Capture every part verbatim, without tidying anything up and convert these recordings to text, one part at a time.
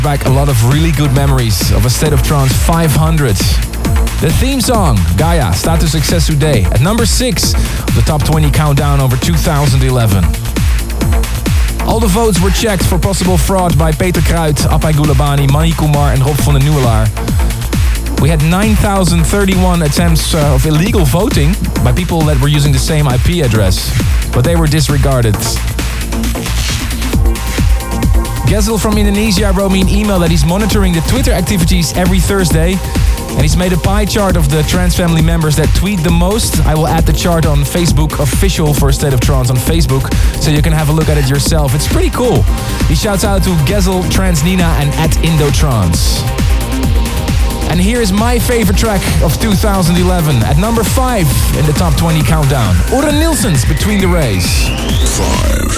back a lot of really good memories of A State of Trance five hundred. The theme song, Gaia, Staat to Succes Today, at number six of the top twenty countdown over two thousand eleven. All the votes were checked for possible fraud by Peter Kruid, Apai Gulabani, Mani Kumar and Rob van den Nieuwelaar. We had nine thousand thirty-one attempts uh, of illegal voting by people that were using the same I P address, but they were disregarded. Gezel from Indonesia wrote me an email that he's monitoring the Twitter activities every Thursday, and he's made a pie chart of the Trance family members that tweet the most. I will add the chart on Facebook, official for A State of Trance on Facebook, so you can have a look at it yourself. It's pretty cool. He shouts out to Gezel, Trans Nina and at Indotrance. And here is my favorite track of two thousand eleven, at number five in the top twenty countdown. Oren Nielsen's Between the Rays. Five.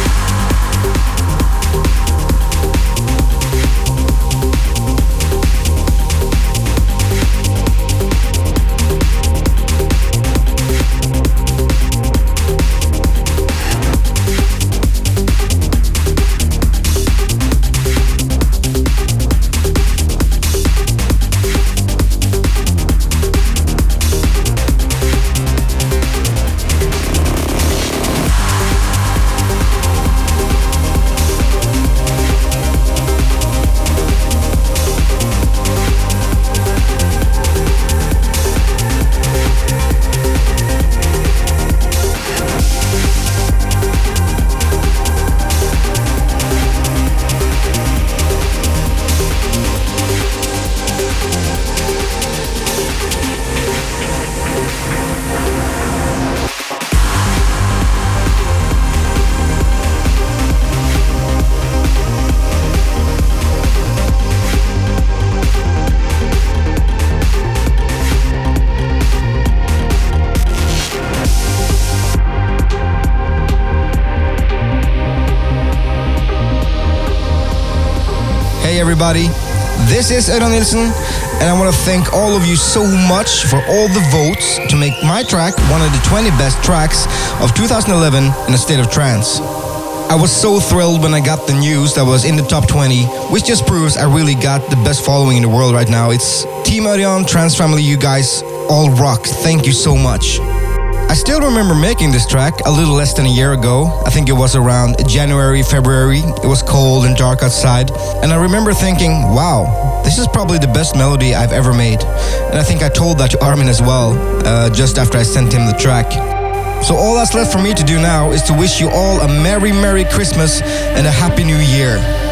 Everybody, this is Oren Nielsen, and I want to thank all of you so much for all the votes to make my track one of the twenty best tracks of two thousand eleven in A State of Trance. I was so thrilled when I got the news that was in the top twenty, which just proves I really got the best following in the world right now. It's Team Orion, Trance Family, you guys all rock. Thank you so much. I still remember making this track a little less than a year ago. I think it was around January, February. It was cold and dark outside. And I remember thinking, wow, this is probably the best melody I've ever made. And I think I told that to Armin as well, uh, just after I sent him the track. So all that's left for me to do now is to wish you all a Merry, Merry Christmas and a Happy New Year.